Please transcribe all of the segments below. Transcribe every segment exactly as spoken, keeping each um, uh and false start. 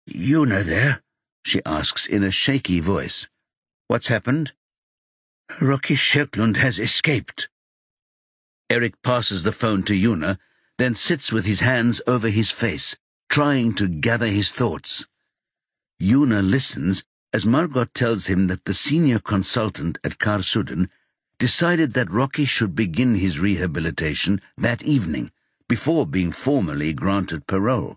Una there?" she asks in a shaky voice. "What's happened?" "Rocky Sherklund has escaped." Erik passes the phone to Una, then sits with his hands over his face, trying to gather his thoughts. Una listens as Margot tells him that the senior consultant at Karsudden decided that Rocky should begin his rehabilitation that evening, before being formally granted parole.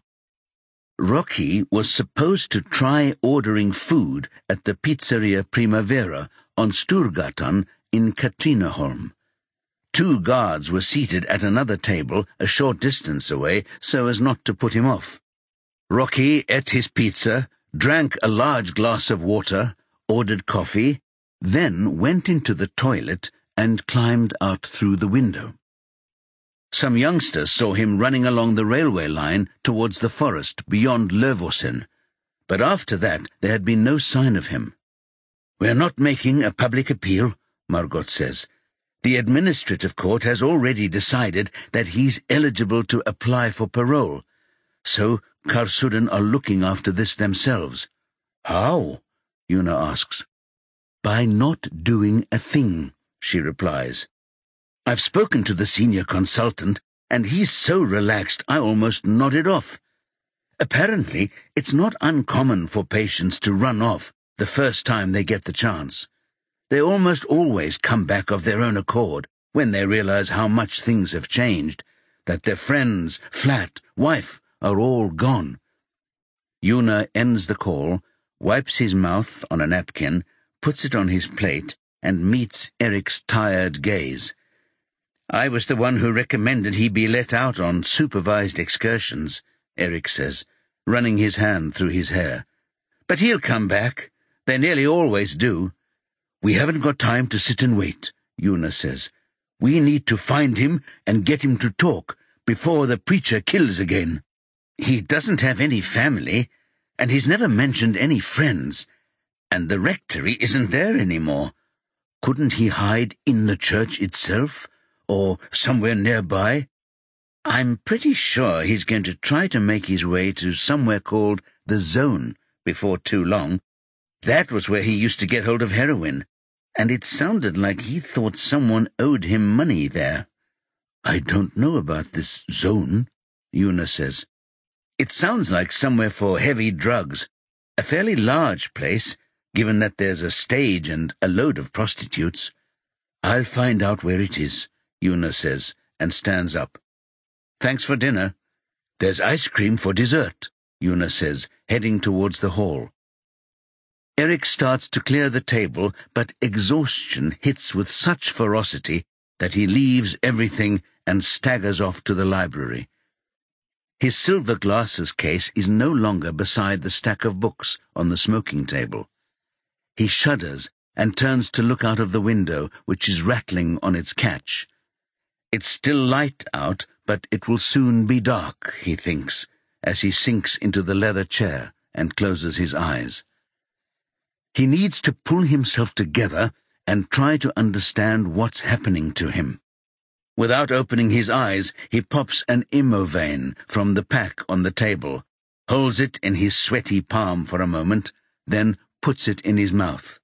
Rocky was supposed to try ordering food at the Pizzeria Primavera on Sturgatan in Katrineholm. Two guards were seated at another table a short distance away so as not to put him off. Rocky ate his pizza, drank a large glass of water, ordered coffee, then went into the toilet and climbed out through the window. Some youngsters saw him running along the railway line towards the forest beyond Löfosen, but after that there had been no sign of him. "We're not making a public appeal," Margot says. "The administrative court has already decided that he's eligible to apply for parole, so Karsudden are looking after this themselves." "How?" Una asks. "By not doing a thing," she replies. "I've spoken to the senior consultant, and he's so relaxed I almost nodded off. Apparently, it's not uncommon for patients to run off the first time they get the chance. They almost always come back of their own accord when they realize how much things have changed, that their friends, flat, wife are all gone." Una ends the call, wipes his mouth on a napkin, puts it on his plate, and meets Erik's tired gaze. "I was the one who recommended he be let out on supervised excursions," Erik says, running his hand through his hair. "But he'll come back. They nearly always do." "We haven't got time to sit and wait," Una says. "We need to find him and get him to talk before the preacher kills again. He doesn't have any family, and he's never mentioned any friends, and the rectory isn't there anymore. Couldn't he hide in the church itself, or somewhere nearby? I'm pretty sure he's going to try to make his way to somewhere called the Zone before too long. That was where he used to get hold of heroin, and it sounded like he thought someone owed him money there." "I don't know about this Zone," Una says. "It sounds like somewhere for heavy drugs. A fairly large place, given that there's a stage and a load of prostitutes." "I'll find out where it is," Una says, and stands up. "Thanks for dinner." "There's ice cream for dessert," Una says, heading towards the hall. Erik starts to clear the table, but exhaustion hits with such ferocity that he leaves everything and staggers off to the library. His silver glasses case is no longer beside the stack of books on the smoking table. He shudders and turns to look out of the window, which is rattling on its catch. It's still light out, but it will soon be dark, he thinks, as he sinks into the leather chair and closes his eyes. He needs to pull himself together and try to understand what's happening to him. Without opening his eyes, he pops an Imovane from the pack on the table, holds it in his sweaty palm for a moment, then puts it in his mouth.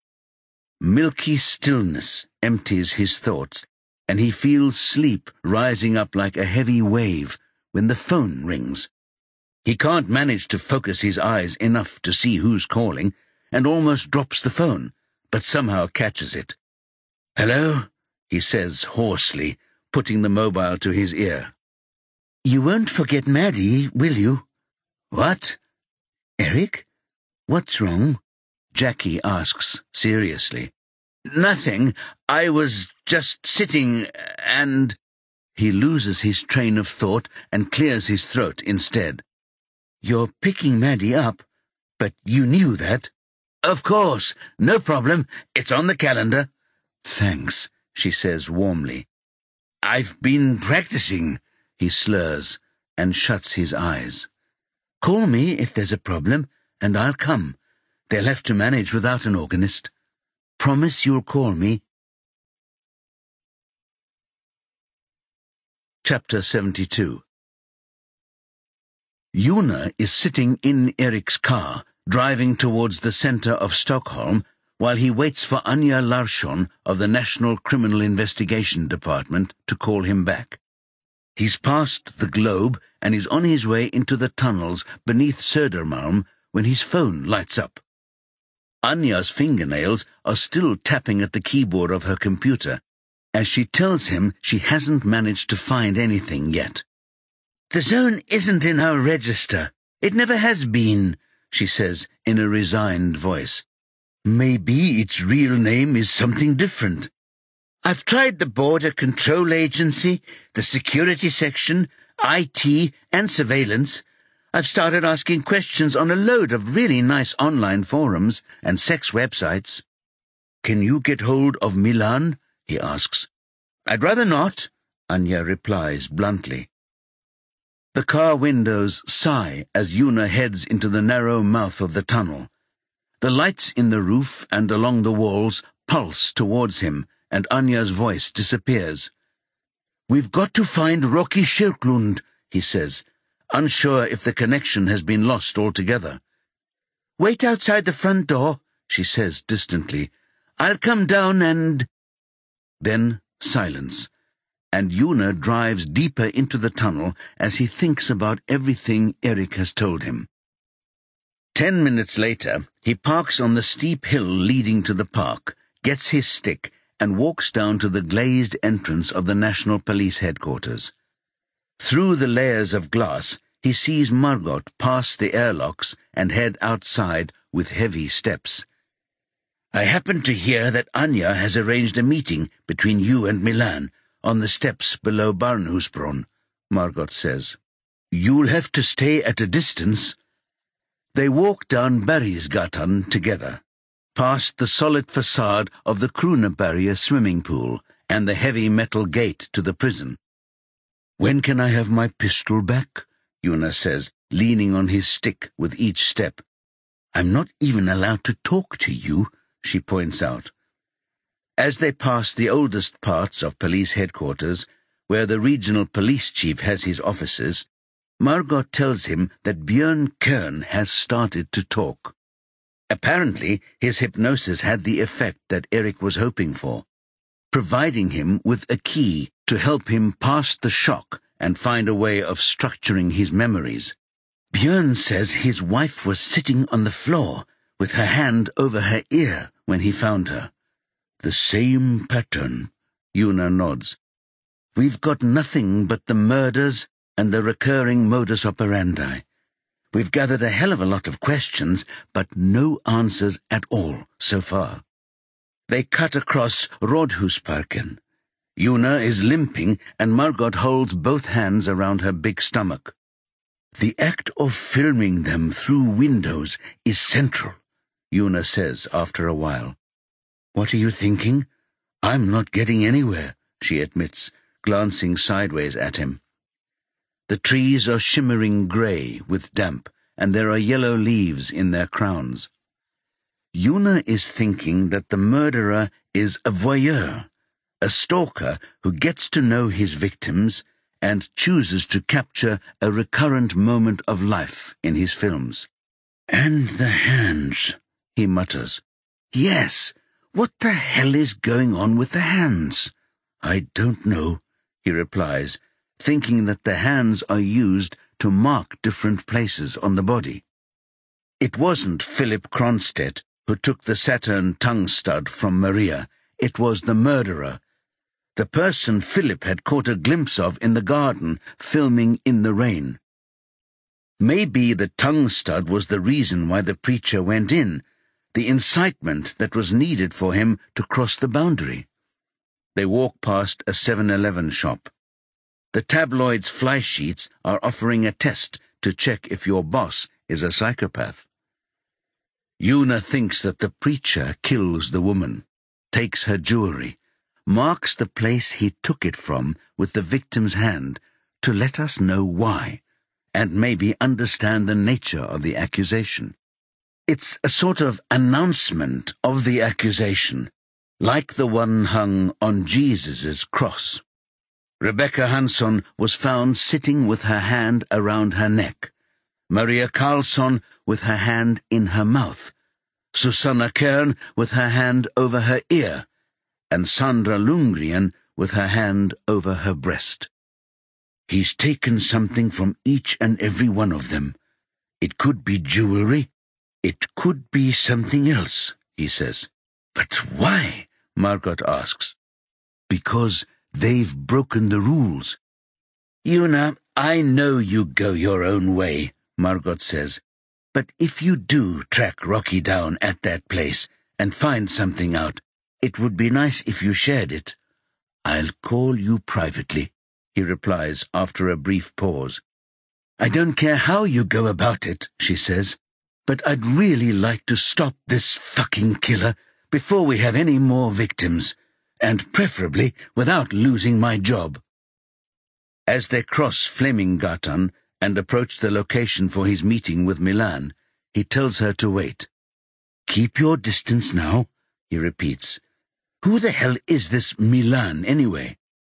Milky stillness empties his thoughts, and he feels sleep rising up like a heavy wave when the phone rings. He can't manage to focus his eyes enough to see who's calling, and almost drops the phone, but somehow catches it. "Hello?" he says hoarsely, putting the mobile to his ear. "You won't forget Maddie, will you?" "What?" "Erik? What's wrong?" Jackie asks seriously. "Nothing. I was just sitting and—" He loses his train of thought and clears his throat instead. "You're picking Maddie up, but you knew that?" "Of course. No problem. It's on the calendar." "Thanks," she says warmly. "I've been practicing," he slurs, and shuts his eyes. "Call me if there's a problem, and I'll come. They'll have to manage without an organist. Promise you'll call me." Chapter seventy-two. Una is sitting in Eric's car, driving towards the center of Stockholm, while he waits for Anja Larsson of the National Criminal Investigation Department to call him back. He's passed the Globe and is on his way into the tunnels beneath Södermalm when his phone lights up. Anja's fingernails are still tapping at the keyboard of her computer, as she tells him she hasn't managed to find anything yet. "The zone isn't in our register. It never has been," she says in a resigned voice. "Maybe its real name is something different. I've tried the Border Control Agency, the Security Section, I T, and Surveillance. I've started asking questions on a load of really nice online forums and sex websites." "Can you get hold of Milan?" he asks. "I'd rather not," Anja replies bluntly. The car windows sigh as Una heads into the narrow mouth of the tunnel. The lights in the roof and along the walls pulse towards him, and Anja's voice disappears. "We've got to find Rocky Kyrklund," he says, unsure if the connection has been lost altogether. "Wait outside the front door," she says distantly. "I'll come down and—" Then silence, and Una drives deeper into the tunnel as he thinks about everything Erik has told him. Ten minutes later, he parks on the steep hill leading to the park, gets his stick, and walks down to the glazed entrance of the National Police headquarters. Through the layers of glass, he sees Margot pass the airlocks and head outside with heavy steps. "I happen to hear that Anja has arranged a meeting between you and Milan on the steps below Barnhusbron," Margot says. "You'll have to stay at a distance." They walk down Bergsgatan together, past the solid facade of the Kronoberget swimming pool and the heavy metal gate to the prison. "When can I have my pistol back?" Una says, leaning on his stick with each step. "I'm not even allowed to talk to you," she points out. As they pass the oldest parts of police headquarters, where the regional police chief has his offices, Margot tells him that Björn Kern has started to talk. Apparently, his hypnosis had the effect that Erik was hoping for, providing him with a key to help him pass the shock and find a way of structuring his memories. Björn says his wife was sitting on the floor with her hand over her ear when he found her. "The same pattern," Una nods. "We've got nothing but the murders and the recurring modus operandi. We've gathered a hell of a lot of questions, but no answers at all so far." They cut across Rådhusparken. Una is limping, and Margot holds both hands around her big stomach. "The act of filming them through windows is central," Una says after a while. "What are you thinking?" "I'm not getting anywhere," she admits, glancing sideways at him. The trees are shimmering grey with damp, and there are yellow leaves in their crowns. Una is thinking that the murderer is a voyeur, a stalker who gets to know his victims and chooses to capture a recurrent moment of life in his films. "And the hands," he mutters. "Yes, what the hell is going on with the hands?" "I don't know," he replies, thinking that the hands are used to mark different places on the body. It wasn't Philip Kronstedt who took the Saturn tongue stud from Maria. It was the murderer, the person Philip had caught a glimpse of in the garden, filming in the rain. Maybe the tongue stud was the reason why the preacher went in, the incitement that was needed for him to cross the boundary. They walk past a seven eleven shop. The tabloid's fly sheets are offering a test to check if your boss is a psychopath. Una thinks that the preacher kills the woman, takes her jewelry, marks the place he took it from with the victim's hand to let us know why, and maybe understand the nature of the accusation. It's a sort of announcement of the accusation, like the one hung on Jesus' cross. Rebecca Hansson was found sitting with her hand around her neck, Maria Karlsson with her hand in her mouth, Susanna Kern with her hand over her ear, and Sandra Lundgren with her hand over her breast. He's taken something from each and every one of them. It could be jewelry. It could be something else, he says. But why? Margot asks. Because they've broken the rules. Una, I know you go your own way, Margot says. But if you do track Rocky down at that place and find something out, it would be nice if you shared it. I'll call you privately, he replies after a brief pause. I don't care how you go about it, she says, but I'd really like to stop this fucking killer before we have any more victims, and preferably without losing my job. As they cross Fleminggatan and approach the location for his meeting with Milan, he tells her to wait. Keep your distance now, he repeats. Who the hell is this Milan, anyway?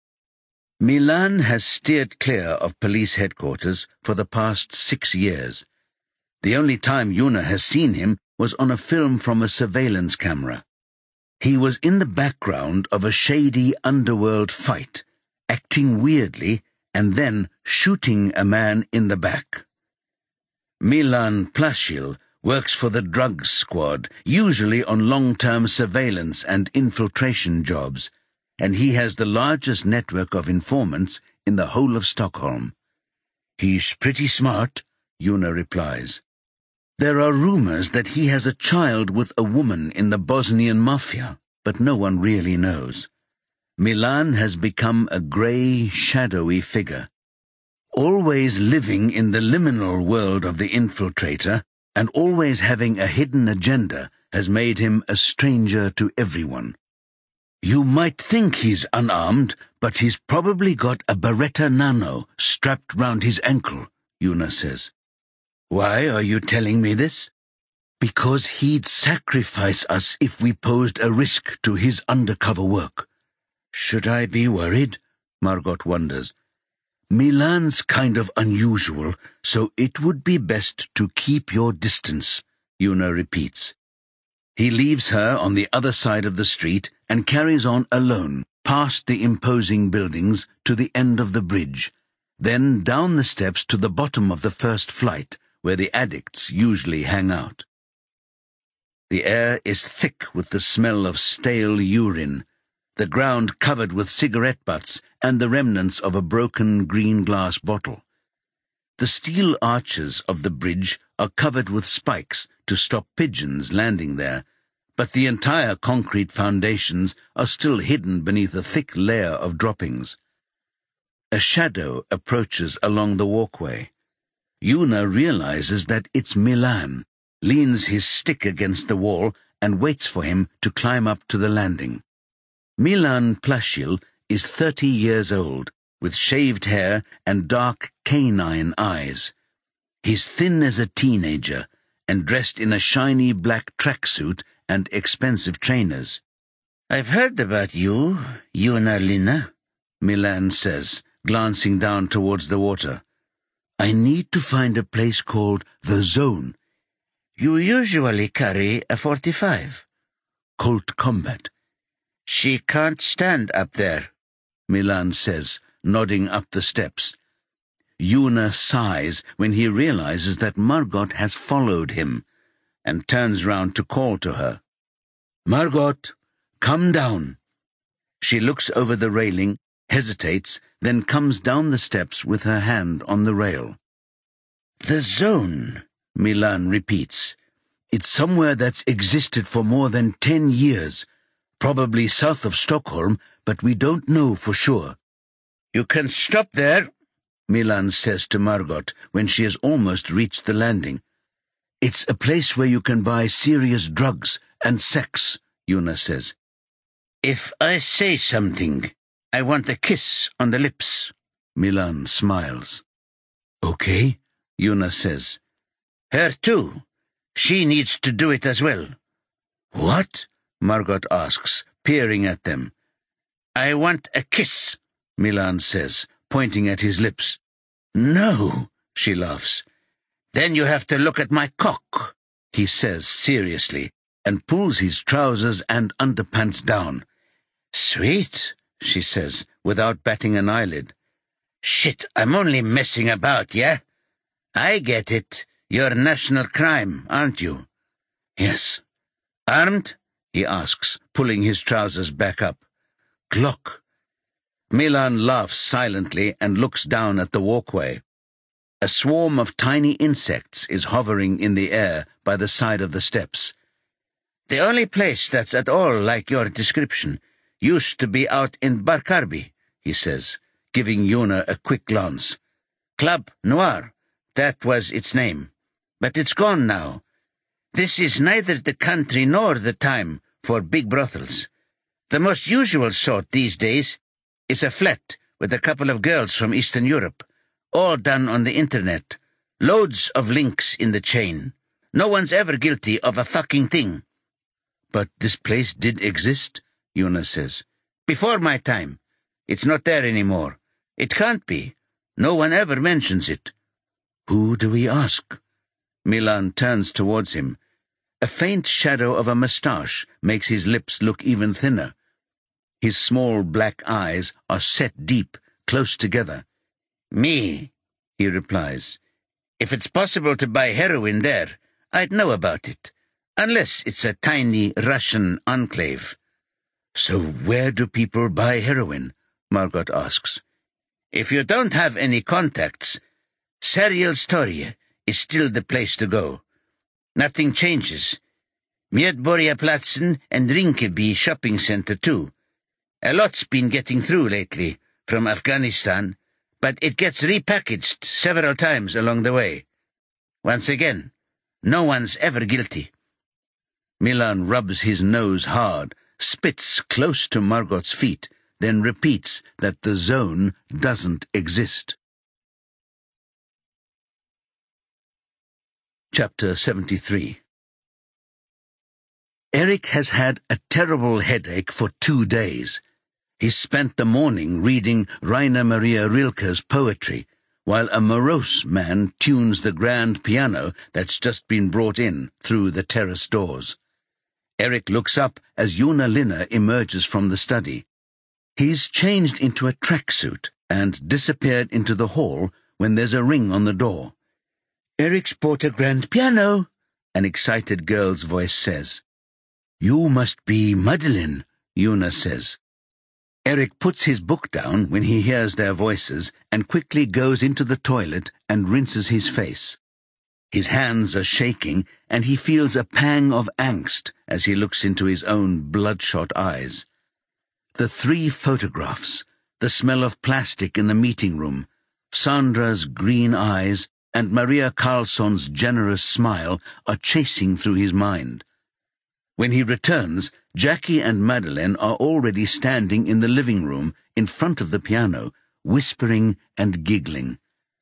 Milan has steered clear of police headquarters for the past six years. The only time Una has seen him was on a film from a surveillance camera. He was in the background of a shady underworld fight, acting weirdly and then shooting a man in the back. Milan Plashil works for the drugs squad, usually on long-term surveillance and infiltration jobs, and he has the largest network of informants in the whole of Stockholm. He's pretty smart, Una replies. There are rumors that he has a child with a woman in the Bosnian mafia, but no one really knows. Milan has become a grey, shadowy figure, always living in the liminal world of the infiltrator, and always having a hidden agenda has made him a stranger to everyone. You might think he's unarmed, but he's probably got a Beretta Nano strapped round his ankle, Una says. Why are you telling me this? Because he'd sacrifice us if we posed a risk to his undercover work. Should I be worried? Margot wonders. Milan's kind of unusual, so it would be best to keep your distance, Una repeats. He leaves her on the other side of the street and carries on alone, past the imposing buildings to the end of the bridge, then down the steps to the bottom of the first flight, where the addicts usually hang out. The air is thick with the smell of stale urine, the ground covered with cigarette butts and the remnants of a broken green glass bottle. The steel arches of the bridge are covered with spikes to stop pigeons landing there, but the entire concrete foundations are still hidden beneath a thick layer of droppings. A shadow approaches along the walkway. Una realizes that it's Milan, leans his stick against the wall and waits for him to climb up to the landing. Milan Plashil is thirty years old, with shaved hair and dark canine eyes. He's thin as a teenager and dressed in a shiny black tracksuit and expensive trainers. I've heard about you, Una Lina, Milan says, glancing down towards the water. I need to find a place called The Zone. You usually carry a forty-five. Colt Combat. She can't stand up there, Milan says, nodding up the steps. Una sighs when he realizes that Margot has followed him, and turns round to call to her. Margot, come down. She looks over the railing, hesitates, then comes down the steps with her hand on the rail. The Zone, Milan repeats. It's somewhere that's existed for more than ten years, probably south of Stockholm, but we don't know for sure. You can stop there, Milan says to Margot when she has almost reached the landing. It's a place where you can buy serious drugs and sex, Una says. If I say something, I want a kiss on the lips, Milan smiles. Okay, Una says. Her too. She needs to do it as well. What? Margot asks, peering at them. I want a kiss, Milan says, pointing at his lips. No, she laughs. Then you have to look at my cock, he says seriously, and pulls his trousers and underpants down. Sweet, she says, without batting an eyelid. Shit, I'm only messing about, yeah? I get it. You're national crime, aren't you? Yes. Armed? He asks, pulling his trousers back up. Glock. Milan laughs silently and looks down at the walkway. A swarm of tiny insects is hovering in the air by the side of the steps. The only place that's at all like your description used to be out in Barkarby, he says, giving Yuna a quick glance. Club Noir, that was its name. But it's gone now. This is neither the country nor the time for big brothels. The most usual sort these days is a flat with a couple of girls from Eastern Europe, all done on the internet. Loads of links in the chain. No one's ever guilty of a fucking thing. But this place did exist, Yuna says. Before my time. It's not there anymore. It can't be. No one ever mentions it. Who do we ask? Milan turns towards him. A faint shadow of a moustache makes his lips look even thinner. His small black eyes are set deep, close together. Me, he replies. If it's possible to buy heroin there, I'd know about it. Unless it's a tiny Russian enclave. So where do people buy heroin? Margot asks. If you don't have any contacts, Serial-Storie is still the place to go. Nothing changes. Medborgarplatsen and Rinkeby shopping center too. A lot's been getting through lately from Afghanistan, but it gets repackaged several times along the way. Once again, no one's ever guilty. Milan rubs his nose hard, spits close to Margot's feet, then repeats that the zone doesn't exist. Chapter seventy-three. Erik has had a terrible headache for two days. He spent the morning reading Rainer Maria Rilke's poetry, while a morose man tunes the grand piano that's just been brought in through the terrace doors. Erik looks up as Yuna Linna emerges from the study. He's changed into a tracksuit and disappeared into the hall when there's a ring on the door. Erik's bought a grand piano, an excited girl's voice says. You must be Madeleine, Yuna says. Erik puts his book down when he hears their voices and quickly goes into the toilet and rinses his face. His hands are shaking and he feels a pang of angst as he looks into his own bloodshot eyes. The three photographs, the smell of plastic in the meeting room, Sandra's green eyes, and Maria Karlsson's generous smile are chasing through his mind. When he returns, Jackie and Madeleine are already standing in the living room in front of the piano, whispering and giggling.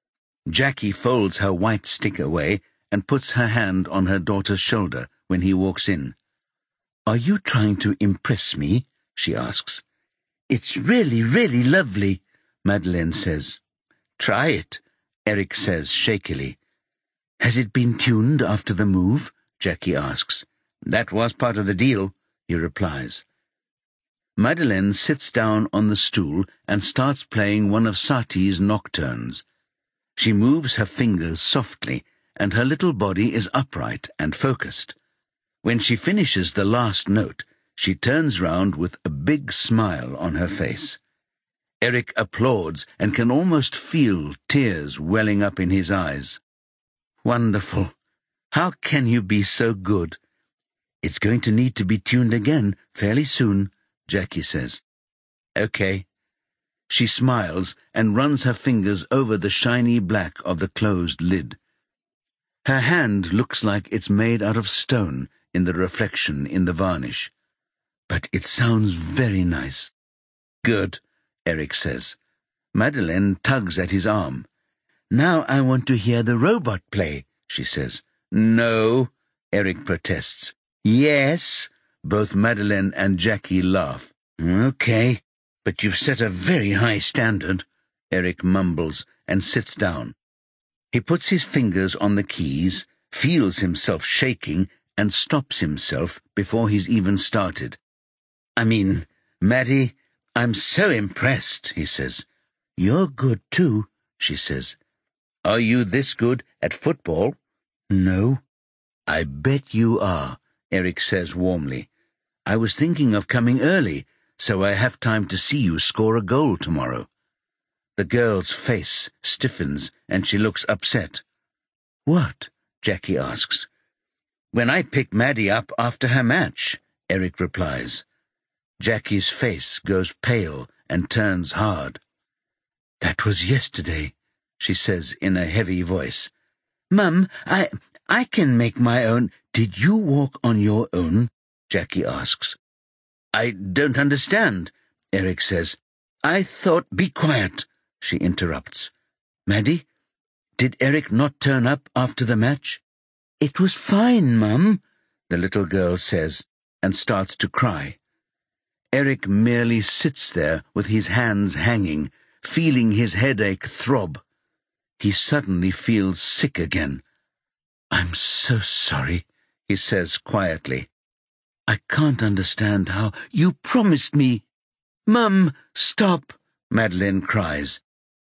Jackie folds her white stick away and puts her hand on her daughter's shoulder when he walks in. Are you trying to impress me? She asks. It's really, really lovely, Madeleine says. Try it, Erik says shakily. Has it been tuned after the move? Jackie asks. That was part of the deal, he replies. Madeleine sits down on the stool and starts playing one of Satie's nocturnes. She moves her fingers softly, and her little body is upright and focused. When she finishes the last note, she turns round with a big smile on her face. Erik applauds and can almost feel tears welling up in his eyes. Wonderful. How can you be so good? It's going to need to be tuned again fairly soon, Jackie says. Okay. She smiles and runs her fingers over the shiny black of the closed lid. Her hand looks like it's made out of stone in the reflection in the varnish. But it sounds very nice. Good, Erik says. Madeleine tugs at his arm. Now I want to hear the robot play, she says. No, Erik protests. Yes, both Madeleine and Jackie laugh. Okay, but you've set a very high standard, Erik mumbles and sits down. He puts his fingers on the keys, feels himself shaking, and stops himself before he's even started. I mean, Maddie, I'm so impressed, he says. You're good too, she says. Are you this good at football? No. I bet you are, Eric says warmly. I was thinking of coming early, so I have time to see you score a goal tomorrow. The girl's face stiffens and she looks upset. What? Jackie asks. When I pick Maddie up after her match, Eric replies. Jackie's face goes pale and turns hard. That was yesterday, she says in a heavy voice. Mum, I, I can make my own. Did you walk on your own? Jackie asks. I don't understand, Eric says. I thought, be quiet, she interrupts. Maddie, did Eric not turn up after the match? It was fine, Mum, the little girl says, and starts to cry. Eric merely sits there with his hands hanging, feeling his headache throb. He suddenly feels sick again. I'm so sorry, he says quietly. I can't understand how you promised me. Mum, stop, Madeline cries.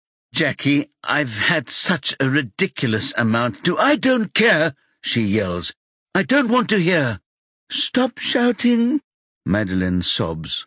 Jackie, I've had such a ridiculous amount to— I don't care, she yells. I don't want to hear. Stop shouting, Madeline sobs.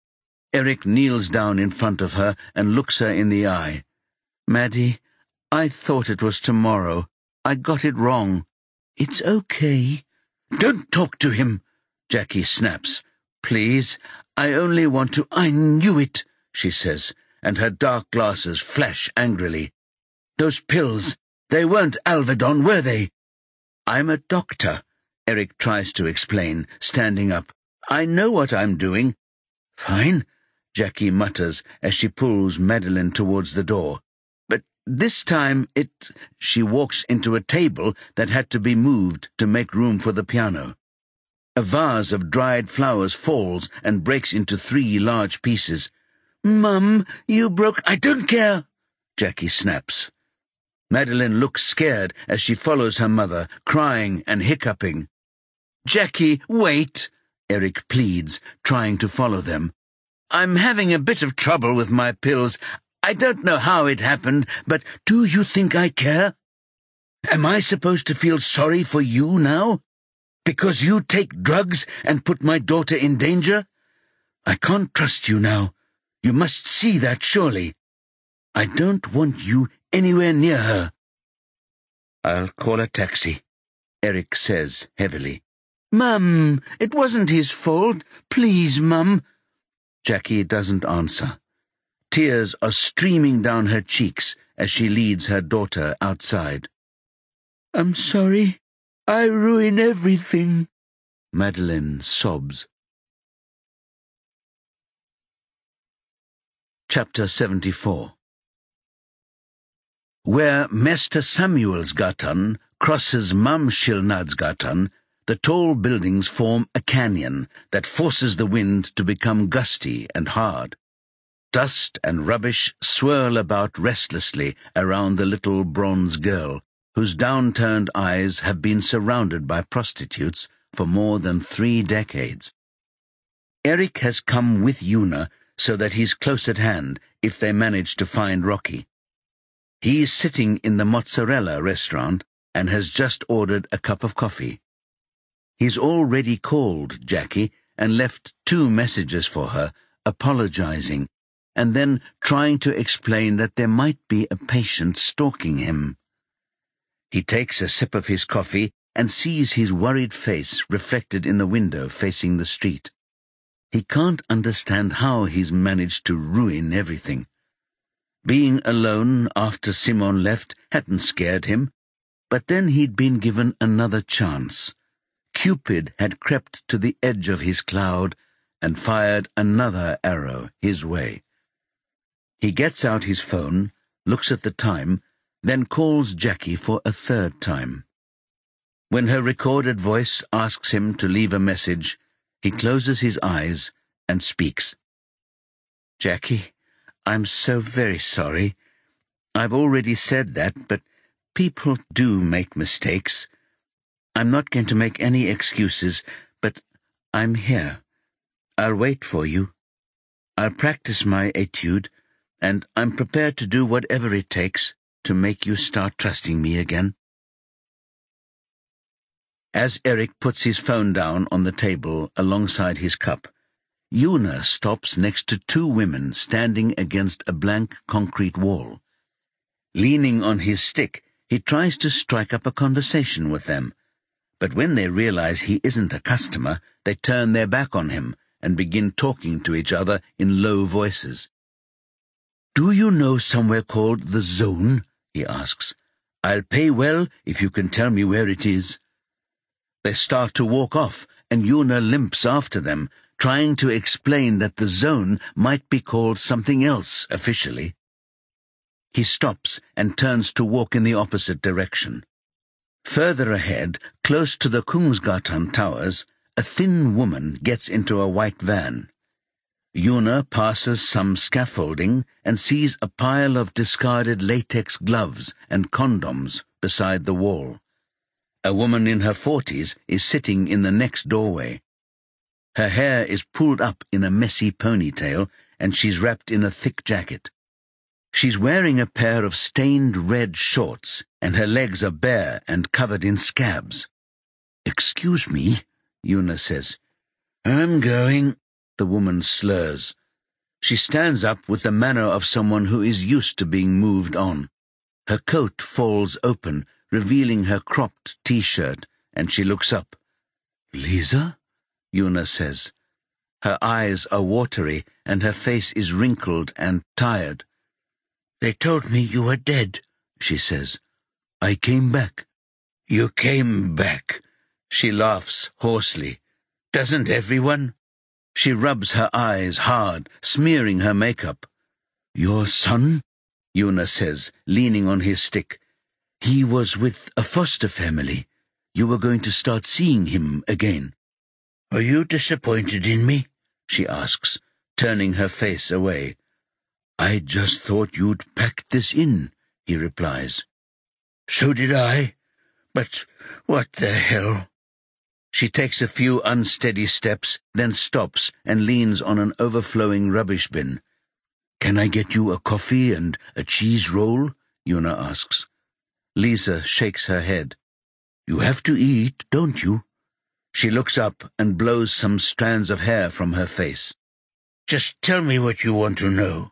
Eric kneels down in front of her and looks her in the eye. Maddie, I thought it was tomorrow. I got it wrong. It's okay. Don't talk to him, Jackie snaps. Please, I only want to— I knew it, she says, and her dark glasses flash angrily. Those pills, they weren't Alvedon, were they? I'm a doctor, Eric tries to explain, standing up. I know what I'm doing. Fine, Jackie mutters as she pulls Madeline towards the door. But this time it— She walks into a table that had to be moved to make room for the piano. A vase of dried flowers falls and breaks into three large pieces. Mum, you broke— I don't care, Jackie snaps. Madeline looks scared as she follows her mother, crying and hiccuping. Jackie, wait, Eric pleads, trying to follow them. I'm having a bit of trouble with my pills. I don't know how it happened, but do you think I care? Am I supposed to feel sorry for you now? Because you take drugs and put my daughter in danger? I can't trust you now. You must see that, surely. I don't want you anywhere near her. I'll call a taxi, Eric says heavily. Mum, it wasn't his fault. Please, Mum. Jackie doesn't answer. Tears are streaming down her cheeks as she leads her daughter outside. I'm sorry. I ruin everything, Madeline sobs. Chapter seventy-four. Where Mester Samuelsgatan crosses Mamskillnadsgatan, the tall buildings form a canyon that forces the wind to become gusty and hard. Dust and rubbish swirl about restlessly around the little bronze girl, whose downturned eyes have been surrounded by prostitutes for more than three decades. Eric has come with Una so that he's close at hand if they manage to find Rocky. He's sitting in the Mozzarella restaurant and has just ordered a cup of coffee. He's already called Jackie and left two messages for her, apologizing, and then trying to explain that there might be a patient stalking him. He takes a sip of his coffee and sees his worried face reflected in the window facing the street. He can't understand how he's managed to ruin everything. Being alone after Simon left hadn't scared him, but then he'd been given another chance. Cupid had crept to the edge of his cloud and fired another arrow his way. He gets out his phone, looks at the time, then calls Jackie for a third time. When her recorded voice asks him to leave a message, he closes his eyes and speaks. Jackie, I'm so very sorry. I've already said that, but People do make mistakes. I'm not going to make any excuses, but I'm here. I'll wait for you. I'll practice my etude, and I'm prepared to do whatever it takes to make you start trusting me again." As Eric puts his phone down on the table alongside his cup, Una stops next to two women standing against a blank concrete wall. Leaning on his stick, he tries to strike up a conversation with them, but when they realize he isn't a customer, they turn their back on him and begin talking to each other in low voices. "Do you know somewhere called The Zone?" he asks. "I'll pay well if you can tell me where it is." They start to walk off, and Una limps after them, trying to explain that the zone might be called something else officially. He stops and turns to walk in the opposite direction. Further ahead, close to the Kungsgatan Towers, a thin woman gets into a white van. Una passes some scaffolding and sees a pile of discarded latex gloves and condoms beside the wall. A woman in her forties is sitting in the next doorway. Her hair is pulled up in a messy ponytail, and she's wrapped in a thick jacket. She's wearing a pair of stained red shorts, and her legs are bare and covered in scabs. "Excuse me," Una says. "I'm going," the woman slurs. She stands up with the manner of someone who is used to being moved on. Her coat falls open, revealing her cropped T-shirt, and she looks up. "Lisa?" Una says. Her eyes are watery, and her face is wrinkled and tired. "They told me you were dead," she says. "I came back." "You came back?" She laughs hoarsely. "Doesn't everyone?" She rubs her eyes hard, smearing her makeup. "Your son?" Una says, leaning on his stick. "He was with a foster family. You were going to start seeing him again." "Are you disappointed in me?" she asks, turning her face away. "I just thought you'd packed this in," he replies. "So did I. But what the hell?" She takes a few unsteady steps, then stops and leans on an overflowing rubbish bin. "Can I get you a coffee and a cheese roll?" Una asks. Lisa shakes her head. "You have to eat, don't you?" She looks up and blows some strands of hair from her face. "Just tell me what you want to know."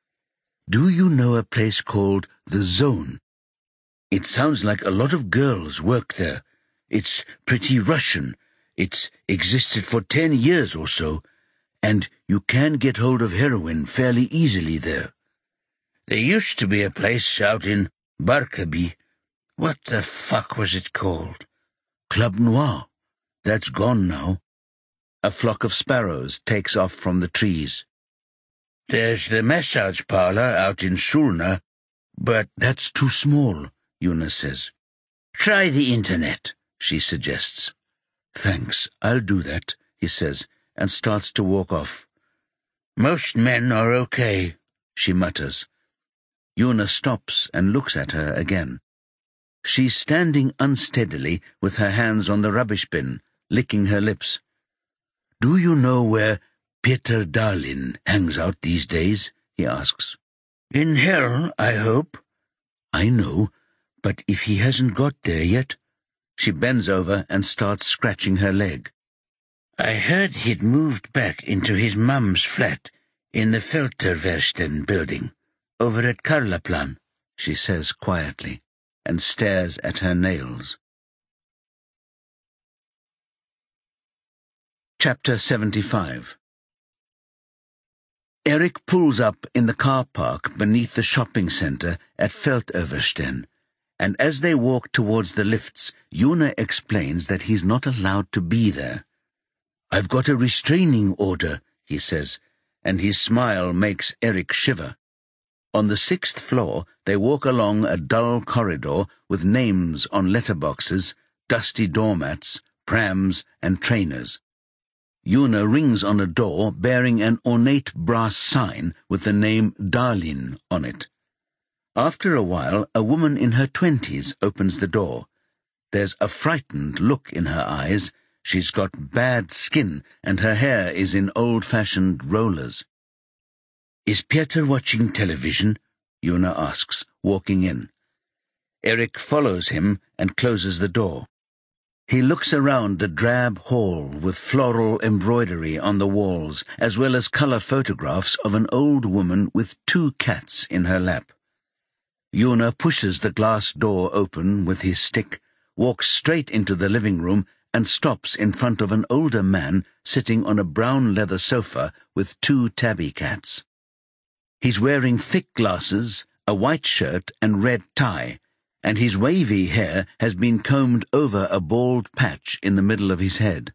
"Do you know a place called The Zone? It sounds like a lot of girls work there. It's pretty Russian. It's existed for ten years or so, and you can get hold of heroin fairly easily there. There used to be a place out in Barkarby. What the fuck was it called? Club Noir. That's gone now." A flock of sparrows takes off from the trees. "There's the massage parlor out in Solna, but that's too small," Una says. "Try the internet," she suggests. "Thanks, I'll do that," he says, and starts to walk off. "Most men are okay," she mutters. Una stops and looks at her again. She's standing unsteadily with her hands on the rubbish bin, licking her lips. "Do you know where Peter Darlin hangs out these days?" he asks. "In hell, I hope." "I know, but if he hasn't got there yet..." She bends over and starts scratching her leg. "I heard he'd moved back into his mum's flat in the Felterversten building, over at Karlaplan," she says quietly, and stares at her nails. Chapter seventy-five. Eric pulls up in the car park beneath the shopping centre at Felterversten, and as they walk towards the lifts, Una explains that he's not allowed to be there. "I've got a restraining order," he says, and his smile makes Eric shiver. On the sixth floor, they walk along a dull corridor with names on letterboxes, dusty doormats, prams, and trainers. Una rings on a door bearing an ornate brass sign with the name Darlin on it. After a while, a woman in her twenties opens the door. There's a frightened look in her eyes. She's got bad skin, and her hair is in old-fashioned rollers. "Is Peter watching television?" Una asks, walking in. Eric follows him and closes the door. He looks around the drab hall with floral embroidery on the walls, as well as color photographs of an old woman with two cats in her lap. Una pushes the glass door open with his stick, walks straight into the living room, and stops in front of an older man sitting on a brown leather sofa with two tabby cats. He's wearing thick glasses, a white shirt and red tie, and his wavy hair has been combed over a bald patch in the middle of his head.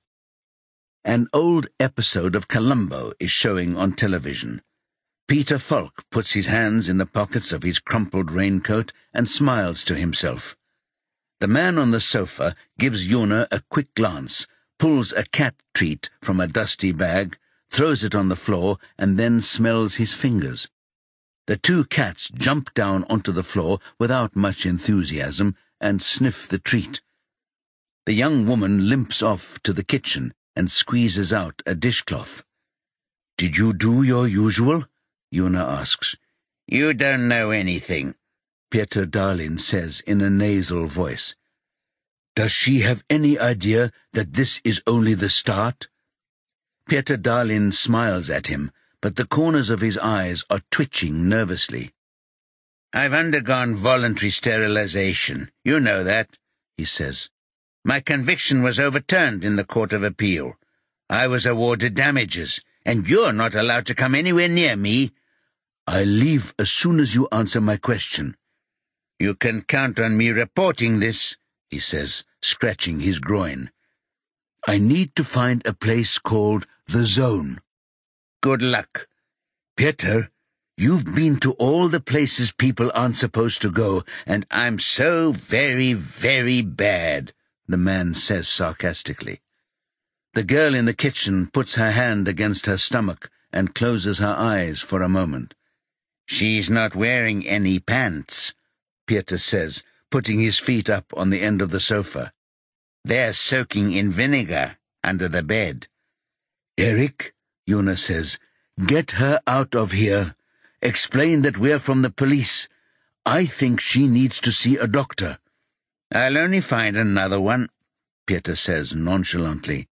An old episode of Columbo is showing on television. Peter Falk puts his hands in the pockets of his crumpled raincoat and smiles to himself. The man on the sofa gives Una a quick glance, pulls a cat treat from a dusty bag, throws it on the floor, and then smells his fingers. The two cats jump down onto the floor without much enthusiasm and sniff the treat. The young woman limps off to the kitchen and squeezes out a dishcloth. "Did you do your usual?" Una asks. "You don't know anything," Peter Darlin says in a nasal voice. "Does she have any idea that this is only the start?" Peter Darlin smiles at him, but the corners of his eyes are twitching nervously. "I've undergone voluntary sterilization. You know that," he says. "My conviction was overturned in the Court of Appeal. I was awarded damages, and you're not allowed to come anywhere near me." "I'll leave as soon as you answer my question." "You can count on me reporting this," he says, scratching his groin. "I need to find a place called The Zone." "Good luck." "Peter, you've been to all the places people aren't supposed to go, and I'm so very, very bad," the man says sarcastically. The girl in the kitchen puts her hand against her stomach and closes her eyes for a moment. "She's not wearing any pants," Peter says, putting his feet up on the end of the sofa. "They're soaking in vinegar under the bed." "Eric," Una says, "get her out of here. Explain that we're from the police. I think she needs to see a doctor." "I'll only find another one," Peter says nonchalantly.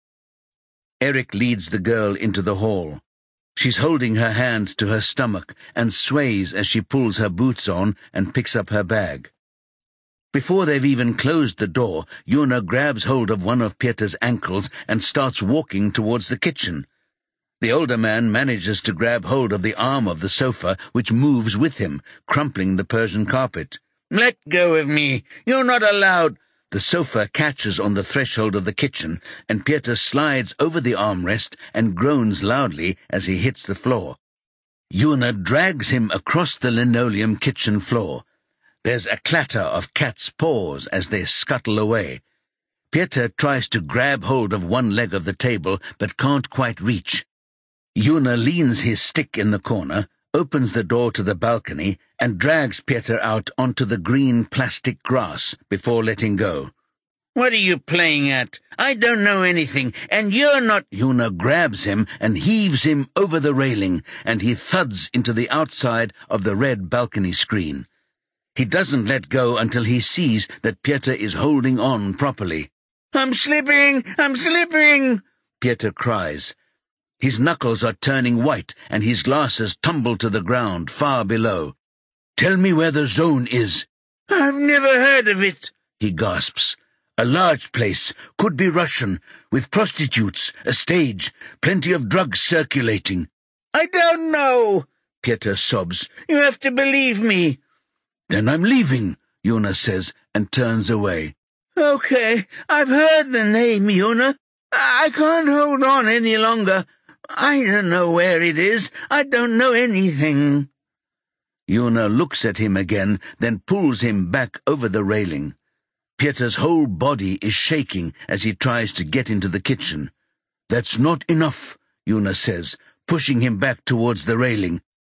Eric leads the girl into the hall. She's holding her hand to her stomach and sways as she pulls her boots on and picks up her bag. Before they've even closed the door, Una grabs hold of one of Peter's ankles and starts walking towards the kitchen. The older man manages to grab hold of the arm of the sofa, which moves with him, crumpling the Persian carpet. "Let go of me! You're not allowed!" The sofa catches on the threshold of the kitchen, and Peter slides over the armrest and groans loudly as he hits the floor. Una drags him across the linoleum kitchen floor. There's a clatter of cats' paws as they scuttle away. Peter tries to grab hold of one leg of the table, but can't quite reach. Una leans his stick in the corner, opens the door to the balcony, and drags Peter out onto the green plastic grass before letting go. "What are you playing at? I don't know anything, and you're not—" Una grabs him and heaves him over the railing, and he thuds into the outside of the red balcony screen. He doesn't let go until he sees that Peter is holding on properly. "I'm slipping! I'm slipping!" Peter cries. His knuckles are turning white, and his glasses tumble to the ground far below. "Tell me where the Zone is." "I've never heard of it," he gasps. "A large place, could be Russian, with prostitutes, a stage, plenty of drugs circulating." "I don't know," Peter sobs. "You have to believe me." "Then I'm leaving," Una says, and turns away. "Okay, I've heard the name, Una. I can't hold on any longer. I don't know where it is. I don't know anything." Una looks at him again, then pulls him back over the railing. Peter's whole body is shaking as he tries to get into the kitchen. "That's not enough," Una says, pushing him back towards the railing.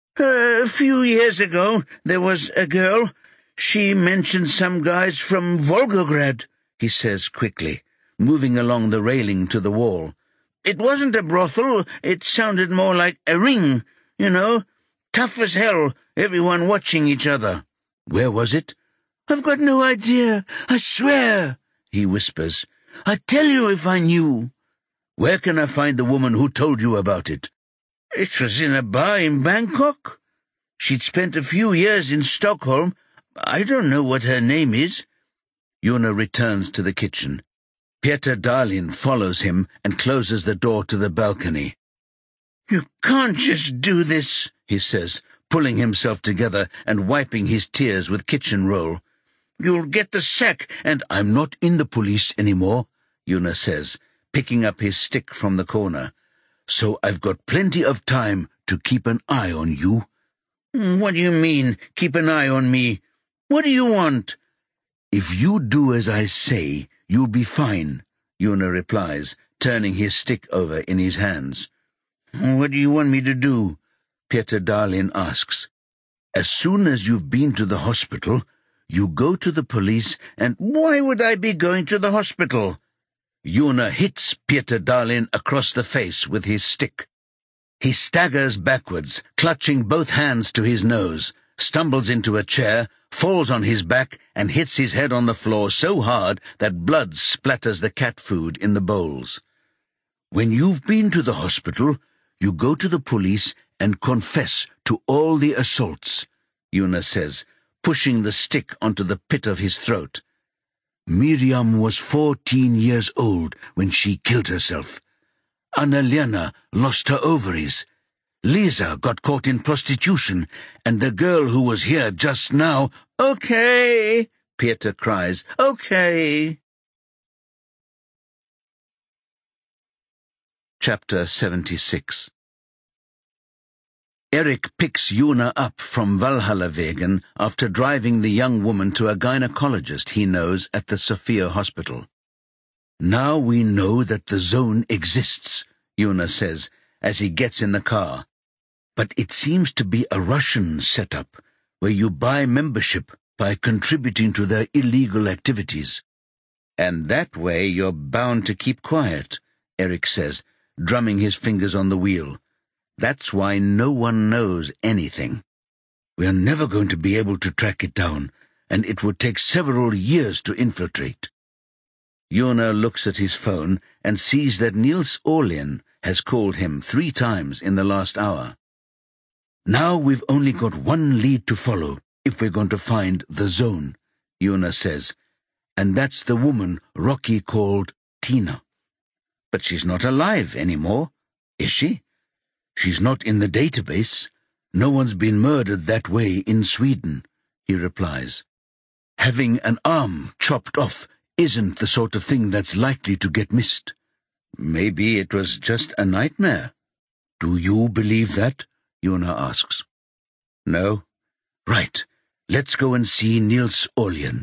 A few years ago, there was a girl. She mentioned some guys from Volgograd, he says quickly, moving along the railing to the wall. It wasn't a brothel. It sounded more like a ring, you know. Tough as hell, everyone watching each other. Where was it? I've got no idea, I swear, he whispers. I'd tell you if I knew. Where can I find the woman who told you about it? It was in a bar in Bangkok. She'd spent a few years in Stockholm. I don't know what her name is. Una returns to the kitchen. Peter Dahlin follows him and closes the door to the balcony. You can't just do this, he says, pulling himself together and wiping his tears with kitchen roll. You'll get the sack, and I'm not in the police anymore, Una says, picking up his stick from the corner. So I've got plenty of time to keep an eye on you. What do you mean, keep an eye on me? What do you want? If you do as I say, you'll be fine, Una replies, turning his stick over in his hands. What do you want me to do? Peter Dahlin asks. As soon as you've been to the hospital, you go to the police and— Why would I be going to the hospital? Una hits Peter Dahlin across the face with his stick. He staggers backwards, clutching both hands to his nose, stumbles into a chair, falls on his back, and hits his head on the floor so hard that blood splatters the cat food in the bowls. When you've been to the hospital, you go to the police and confess to all the assaults, Una says, pushing the stick onto the pit of his throat. Miriam was fourteen years old when she killed herself. Anna-Lena lost her ovaries. Lisa got caught in prostitution, and the girl who was here just now— Okay, Peter cries. Okay. Chapter seventy-six. Erik picks Una up from Valhallavegen after driving the young woman to a gynecologist he knows at the Sofia Hospital. Now we know that the zone exists, Una says, as he gets in the car. But it seems to be a Russian setup, where you buy membership by contributing to their illegal activities. And that way you're bound to keep quiet, Erik says, drumming his fingers on the wheel. That's why no one knows anything. We're never going to be able to track it down, and it would take several years to infiltrate. Una looks at his phone and sees that Nils Orlien has called him three times in the last hour. Now we've only got one lead to follow if we're going to find the zone, Una says, and that's the woman Rocky called Tina. But she's not alive anymore, is she? She's not in the database. No one's been murdered that way in Sweden, he replies. Having an arm chopped off isn't the sort of thing that's likely to get missed. Maybe it was just a nightmare. Do you believe that? Una asks. No. Right. Let's go and see Nils Orlien.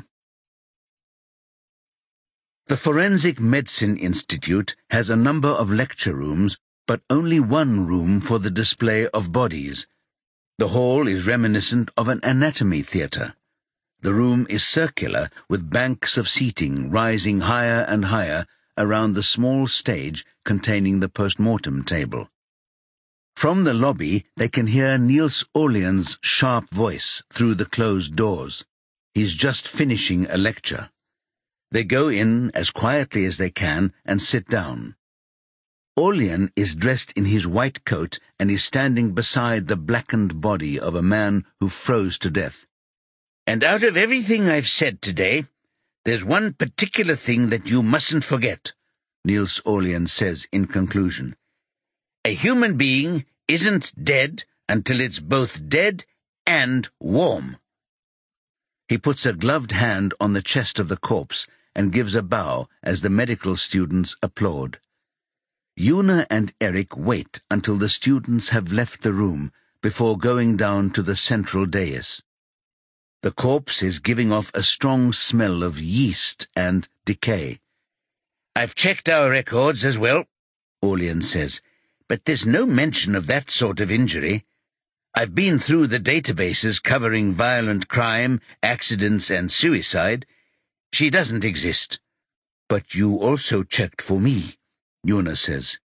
The Forensic Medicine Institute has a number of lecture rooms, but only one room for the display of bodies. The hall is reminiscent of an anatomy theatre. The room is circular, with banks of seating rising higher and higher around the small stage containing the post-mortem table. From the lobby, they can hear Nils Orlien's sharp voice through the closed doors. He's just finishing a lecture. They go in as quietly as they can and sit down. Orlien is dressed in his white coat and is standing beside the blackened body of a man who froze to death. And out of everything I've said today, there's one particular thing that you mustn't forget, Nils Orlien says in conclusion. A human being isn't dead until it's both dead and warm. He puts a gloved hand on the chest of the corpse and gives a bow as the medical students applaud. Una and Erik wait until the students have left the room before going down to the central dais. The corpse is giving off a strong smell of yeast and decay. I've checked our records as well, Orlien says, but there's no mention of that sort of injury. I've been through the databases covering violent crime, accidents, and suicide. She doesn't exist. But you also checked for me, Yuna says.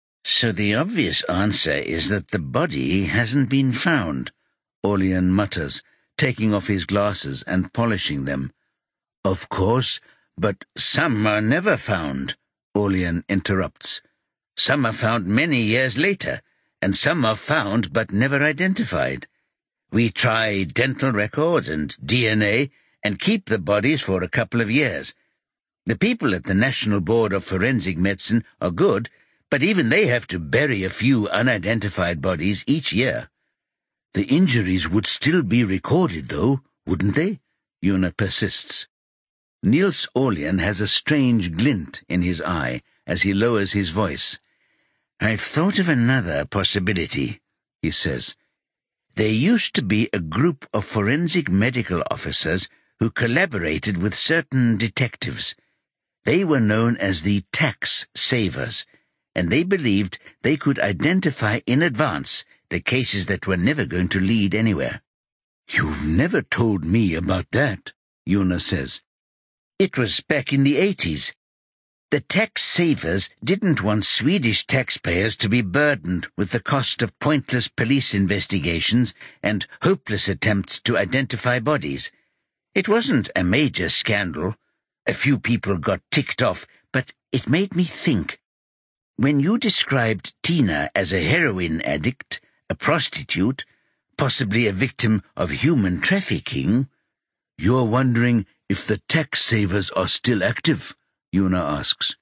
So the obvious answer is that the body hasn't been found, Orlean mutters, taking off his glasses and polishing them. Of course, but some are never found, Orlean interrupts. Some are found many years later, and some are found but never identified. We try dental records and D N A and keep the bodies for a couple of years. The people at the National Board of Forensic Medicine are good, but even they have to bury a few unidentified bodies each year. The injuries would still be recorded, though, wouldn't they? Yuna persists. Niels Orlean has a strange glint in his eye as he lowers his voice. I've thought of another possibility, he says. There used to be a group of forensic medical officers who collaborated with certain detectives. They were known as the tax savers, and they believed they could identify in advance the cases that were never going to lead anywhere. You've never told me about that, Yuna says. It was back in the eighties. The tax savers didn't want Swedish taxpayers to be burdened with the cost of pointless police investigations and hopeless attempts to identify bodies. It wasn't a major scandal. A few people got ticked off, but it made me think. When you described Tina as a heroin addict, a prostitute, possibly a victim of human trafficking, you're wondering if the tax savers are still active, Yuna asks.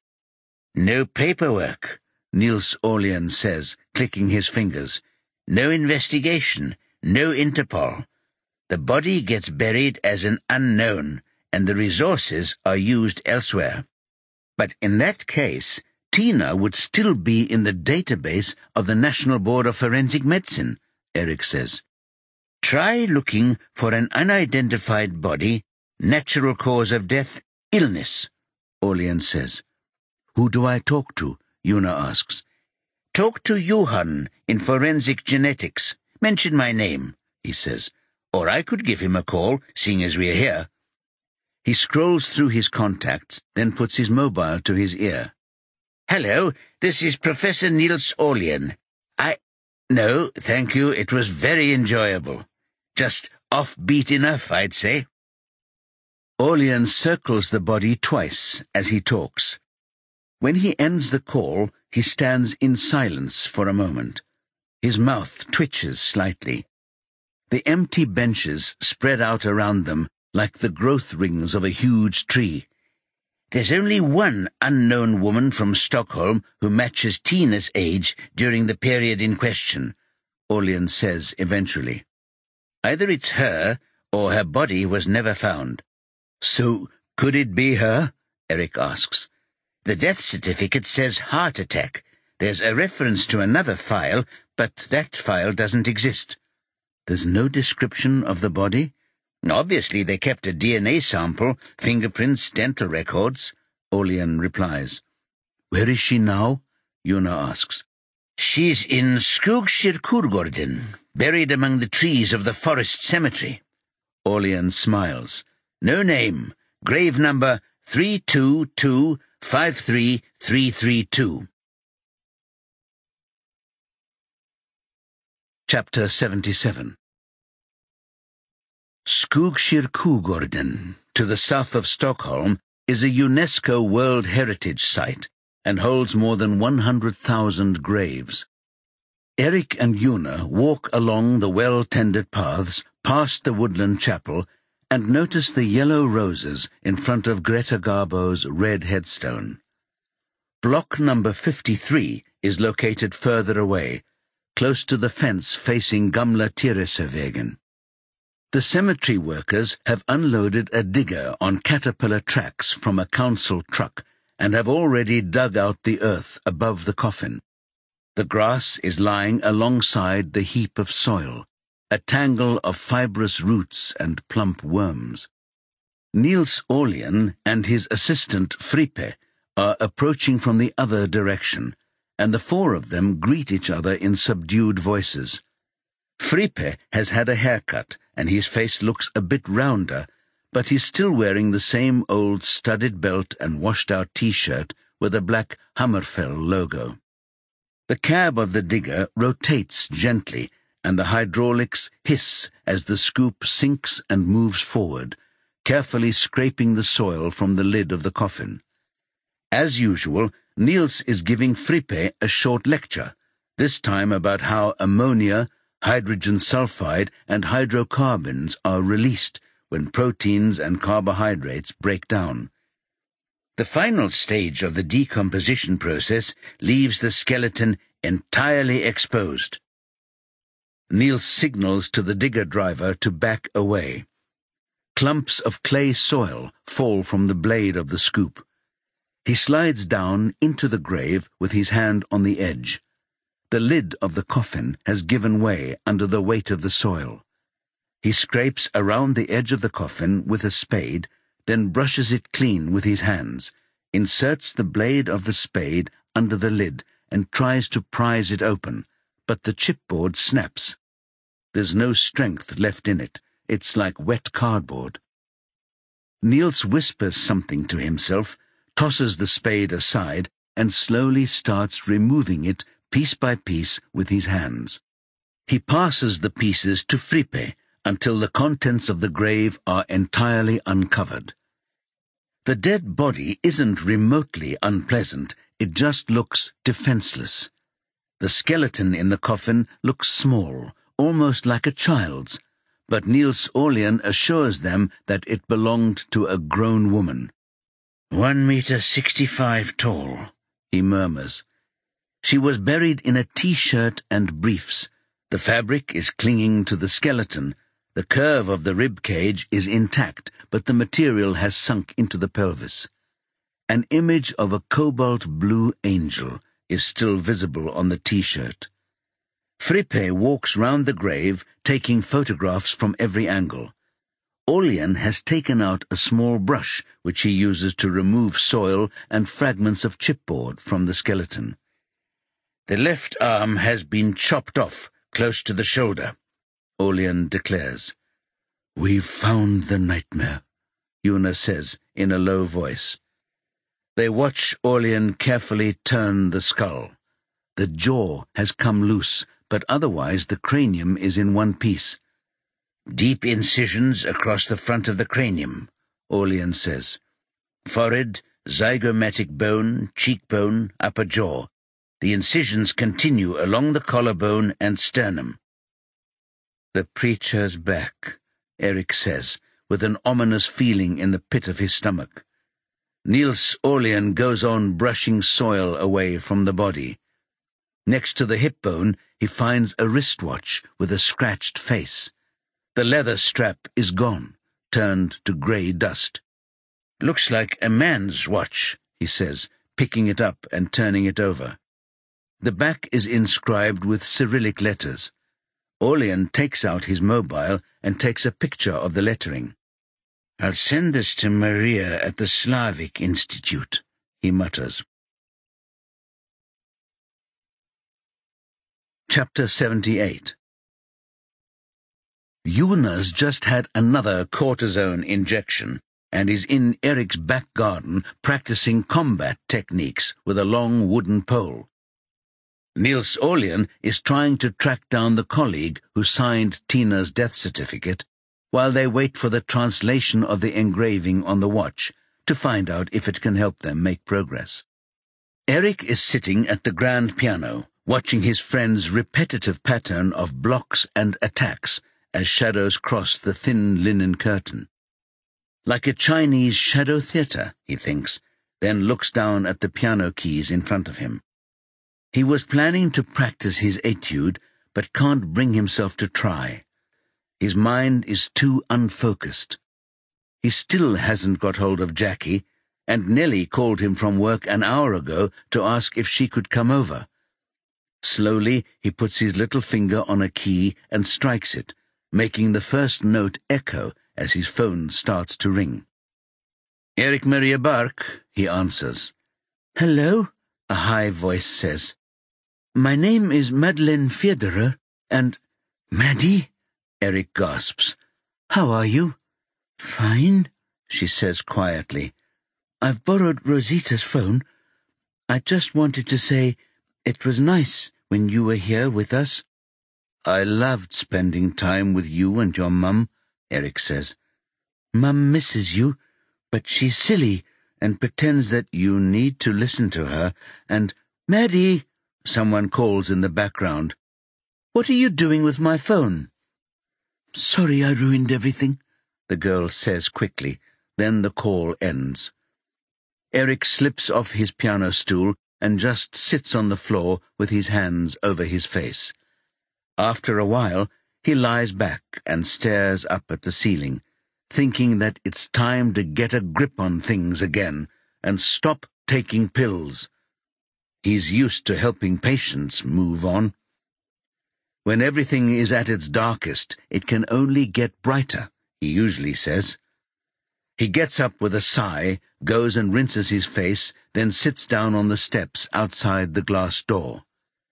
No paperwork, Niels Orlean says, clicking his fingers. No investigation, no Interpol. The body gets buried as an unknown, and the resources are used elsewhere. But in that case, Tina would still be in the database of the National Board of Forensic Medicine, Eric says. Try looking for an unidentified body, natural cause of death, illness, Orlean says. Who do I talk to? Yuna asks. Talk to Johan in forensic genetics. Mention my name, he says. Or I could give him a call, seeing as we're here. He scrolls through his contacts, then puts his mobile to his ear. Hello, this is Professor Niels Orlean. I... No, thank you, it was very enjoyable. Just offbeat enough, I'd say. Orlean circles the body twice as he talks. When he ends the call, he stands in silence for a moment. His mouth twitches slightly. The empty benches spread out around them like the growth rings of a huge tree. There's only one unknown woman from Stockholm who matches Tina's age during the period in question, Orlean says eventually. Either it's her, or her body was never found. So, could it be her? Eric asks. The death certificate says heart attack. There's a reference to another file, but that file doesn't exist. There's no description of the body? Obviously they kept a D N A sample, fingerprints, dental records, Orlean replies. Where is she now? Yuna asks. She's in Skogskyrkogården, buried among the trees of the forest cemetery. Orlean smiles. No name. Grave number three two two five three three three two. Chapter seventy-seven. Skogskyrkogården, to the south of Stockholm, is a UNESCO World Heritage Site and holds more than one hundred thousand graves. Eric and Yuna walk along the well-tended paths past the woodland chapel and notice the yellow roses in front of Greta Garbo's red headstone. Block number fifty-three is located further away, close to the fence facing Gamla Tyresövägen. The cemetery workers have unloaded a digger on caterpillar tracks from a council truck and have already dug out the earth above the coffin. The grass is lying alongside the heap of soil, a tangle of fibrous roots and plump worms. Niels Orlean and his assistant Frippe are approaching from the other direction, and the four of them greet each other in subdued voices. Frippe has had a haircut, and his face looks a bit rounder, but he's still wearing the same old studded belt and washed-out T-shirt with a black Hammerfell logo. The cab of the digger rotates gently, and the hydraulics hiss as the scoop sinks and moves forward, carefully scraping the soil from the lid of the coffin. As usual, Niels is giving Frippe a short lecture, this time about how ammonia, hydrogen sulfide, and hydrocarbons are released when proteins and carbohydrates break down. The final stage of the decomposition process leaves the skeleton entirely exposed. Niels signals to the digger driver to back away. Clumps of clay soil fall from the blade of the scoop. He slides down into the grave with his hand on the edge. The lid of the coffin has given way under the weight of the soil. He scrapes around the edge of the coffin with a spade, then brushes it clean with his hands, inserts the blade of the spade under the lid, and tries to prise it open, but the chipboard snaps. There's no strength left in it. It's like wet cardboard. Niels whispers something to himself, tosses the spade aside, and slowly starts removing it piece by piece with his hands. He passes the pieces to Frippe until the contents of the grave are entirely uncovered. The dead body isn't remotely unpleasant, it just looks defenseless. The skeleton in the coffin looks small, almost like a child's, but Niels Orlean assures them that it belonged to a grown woman. One meter sixty-five tall, he murmurs. She was buried in a T-shirt and briefs. The fabric is clinging to the skeleton. The curve of the rib cage is intact, but the material has sunk into the pelvis. An image of a cobalt blue angel is still visible on the T-shirt. Frippe walks round the grave, taking photographs from every angle. Orlean has taken out a small brush, which he uses to remove soil and fragments of chipboard from the skeleton. The left arm has been chopped off, close to the shoulder, Orlean declares. We've found the nightmare, Una says in a low voice. They watch Orlean carefully turn the skull. The jaw has come loose, but otherwise the cranium is in one piece. Deep incisions across the front of the cranium, Orlean says. Forehead, zygomatic bone, cheekbone, upper jaw. The incisions continue along the collarbone and sternum. The preacher's back, Erik says, with an ominous feeling in the pit of his stomach. Niels Orlean goes on brushing soil away from the body. Next to the hip bone, he finds a wristwatch with a scratched face. The leather strap is gone, turned to grey dust. Looks like a man's watch, he says, picking it up and turning it over. The back is inscribed with Cyrillic letters. Orlean takes out his mobile and takes a picture of the lettering. I'll send this to Maria at the Slavic Institute, he mutters. Chapter seventy-eight. Una's just had another cortisone injection and is in Erik's back garden practicing combat techniques with a long wooden pole. Niels Orlean is trying to track down the colleague who signed Tina's death certificate while they wait for the translation of the engraving on the watch to find out if it can help them make progress. Erik is sitting at the grand piano, watching his friend's repetitive pattern of blocks and attacks as shadows cross the thin linen curtain. Like a Chinese shadow theatre, he thinks, then looks down at the piano keys in front of him. He was planning to practice his etude, but can't bring himself to try. His mind is too unfocused. He still hasn't got hold of Jackie, and Nellie called him from work an hour ago to ask if she could come over. Slowly, he puts his little finger on a key and strikes it, making the first note echo as his phone starts to ring. Erik Maria Bark, he answers. Hello, a high voice says. My name is Madeleine Federer, and "Maddie?" Eric gasps. "How are you?" "Fine," she says quietly. "I've borrowed Rosita's phone. I just wanted to say it was nice when you were here with us." "I loved spending time with you and your mum," Eric says. "Mum misses you, but she's silly and pretends that you need to listen to her, and—" "Maddie," someone calls in the background. "What are you doing with my phone?" "Sorry I ruined everything," the girl says quickly. Then the call ends. Eric slips off his piano stool and just sits on the floor with his hands over his face. After a while, he lies back and stares up at the ceiling, thinking that it's time to get a grip on things again and stop taking pills. He's used to helping patients move on. When everything is at its darkest, it can only get brighter, he usually says. He gets up with a sigh, goes and rinses his face, then sits down on the steps outside the glass door.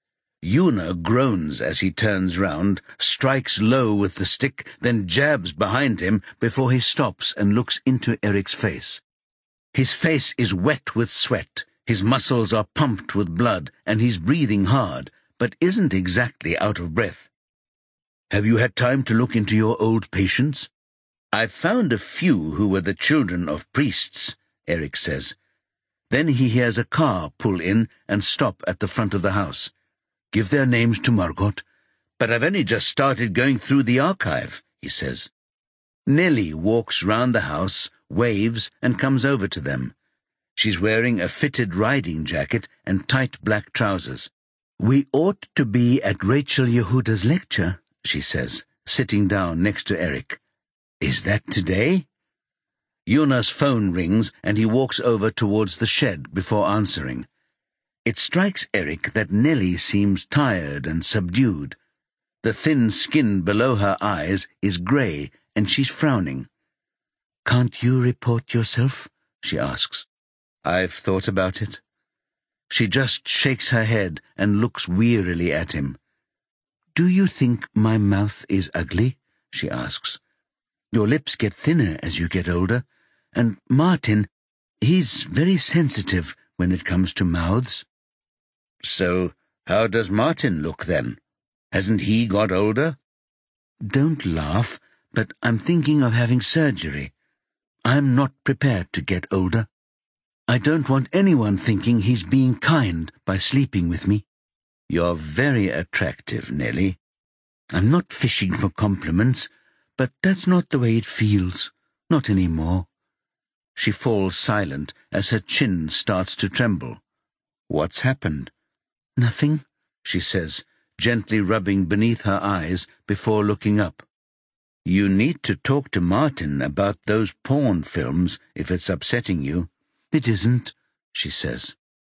Una groans as he turns round, strikes low with the stick, then jabs behind him before he stops and looks into Eric's face. His face is wet with sweat, his muscles are pumped with blood, and he's breathing hard, but isn't exactly out of breath. "Have you had time to look into your old patients?" "I've found a few who were the children of priests," Eric says. Then he hears a car pull in and stop at the front of the house. "Give their names to Margot." "But I've only just started going through the archive," he says. Nellie walks round the house, waves, and comes over to them. She's wearing a fitted riding jacket and tight black trousers. "We ought to be at Rachel Yehuda's lecture," she says, sitting down next to Eric. "Is that today?" Una's phone rings and he walks over towards the shed before answering. It strikes Eric that Nellie seems tired and subdued. The thin skin below her eyes is grey and she's frowning. "Can't you report yourself?" she asks. "I've thought about it." She just shakes her head and looks wearily at him. "Do you think my mouth is ugly?" she asks. "Your lips get thinner as you get older, and Martin, he's very sensitive when it comes to mouths." "So how does Martin look then? Hasn't he got older?" "Don't laugh, but I'm thinking of having surgery. I'm not prepared to get older. I don't want anyone thinking he's being kind by sleeping with me." "You're very attractive, Nellie." "I'm not fishing for compliments, but that's not the way it feels. Not anymore." She falls silent as her chin starts to tremble. "What's happened?" "Nothing," she says, gently rubbing beneath her eyes before looking up. "You need to talk to Martin about those porn films if it's upsetting you." "It isn't," she says.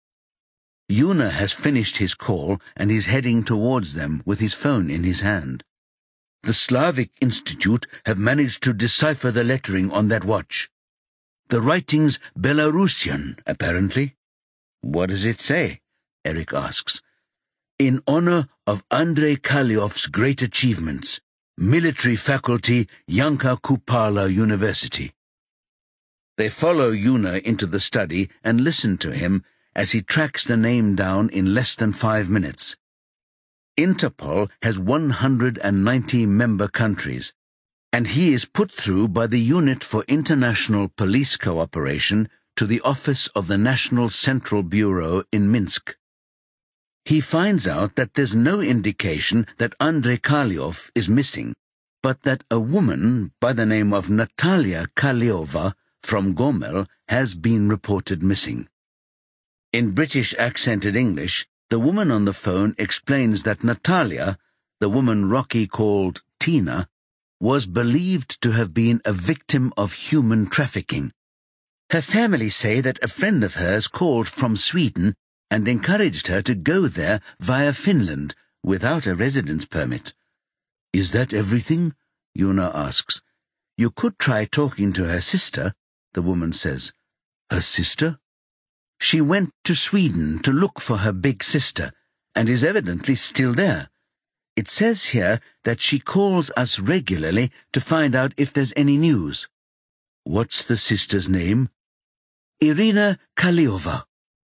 Una has finished his call and is heading towards them with his phone in his hand. "The Slavic Institute have managed to decipher the lettering on that watch. The writing's Belarusian, apparently." "What does it say?" Eric asks. "In honor of Andrei Kalyov's great achievements, Military Faculty, Yanka Kupala University." They follow Una into the study and listen to him as he tracks the name down in less than five minutes. Interpol has one hundred ninety member countries, and he is put through by the Unit for International Police Cooperation to the Office of the National Central Bureau in Minsk. He finds out that there's no indication that Andrei Kalyov is missing, but that a woman by the name of Natalia Kalyova from Gomel has been reported missing. In British-accented English, the woman on the phone explains that Natalia, the woman Rocky called Tina, was believed to have been a victim of human trafficking. Her family say that a friend of hers called from Sweden and encouraged her to go there via Finland without a residence permit. "Is that everything?" Una asks. "You could try talking to her sister," the woman says. "Her sister?" "She went to Sweden to look for her big sister and is evidently still there. It says here that she calls us regularly to find out if there's any news. What's the sister's name? Irina Kaliova.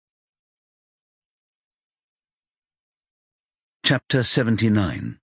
Chapter seventy-nine.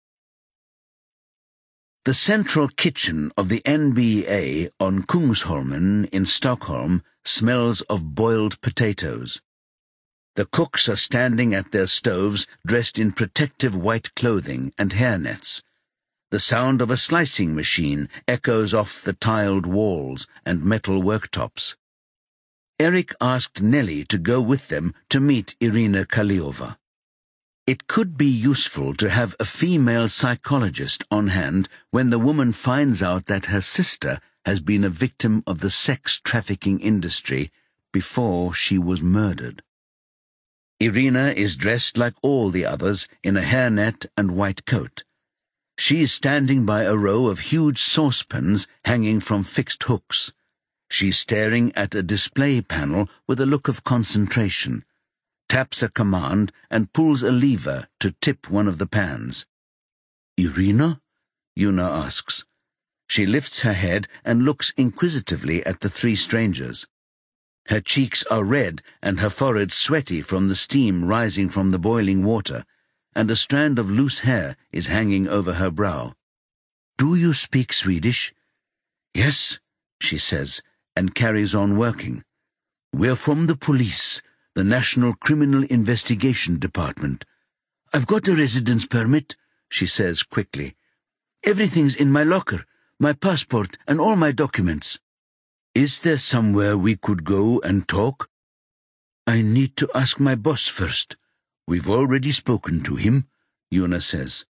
The central kitchen of the N B A on Kungsholmen in Stockholm smells of boiled potatoes. The cooks are standing at their stoves dressed in protective white clothing and hairnets. The sound of a slicing machine echoes off the tiled walls and metal worktops. Erik asked Nelly to go with them to meet Irina Kaliova. It could be useful to have a female psychologist on hand when the woman finds out that her sister has been a victim of the sex trafficking industry before she was murdered. Irina is dressed like all the others in a hairnet and white coat. She is standing by a row of huge saucepans hanging from fixed hooks. She's staring at a display panel with a look of concentration, taps a command and pulls a lever to tip one of the pans. "Irina?" Una asks. She lifts her head and looks inquisitively at the three strangers. Her cheeks are red and her forehead sweaty from the steam rising from the boiling water, and a strand of loose hair is hanging over her brow. "Do you speak Swedish?" "Yes," she says, and carries on working. "We're from the police, the National Criminal Investigation Department. I've got a residence permit," she says quickly. "Everything's in my locker, my passport and all my documents." "Is there somewhere we could go and talk?" "I need to ask my boss first. We've already spoken to him," Una says.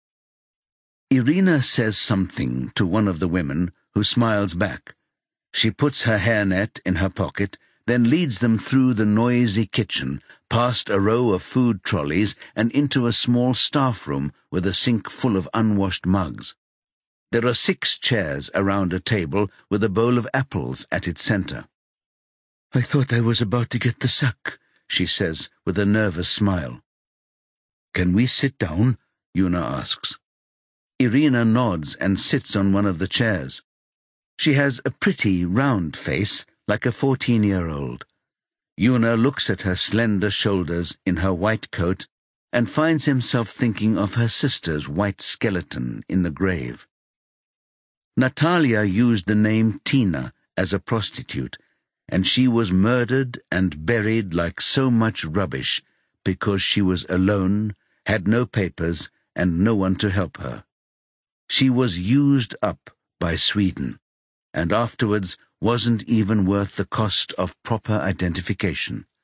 Irina says something to one of the women, who smiles back. She puts her hairnet in her pocket, then leads them through the noisy kitchen, past a row of food trolleys and into a small staff room with a sink full of unwashed mugs. There are six chairs around a table with a bowl of apples at its center. "I thought I was about to get the sack," she says with a nervous smile. "Can we sit down?" Una asks. Irina nods and sits on one of the chairs. She has a pretty, round face, like a fourteen-year-old. Una looks at her slender shoulders in her white coat and finds himself thinking of her sister's white skeleton in the grave. Natalia used the name Tina as a prostitute, and she was murdered and buried like so much rubbish because she was alone, had no papers, and no one to help her. She was used up by Sweden, and afterwards wasn't even worth the cost of proper identification.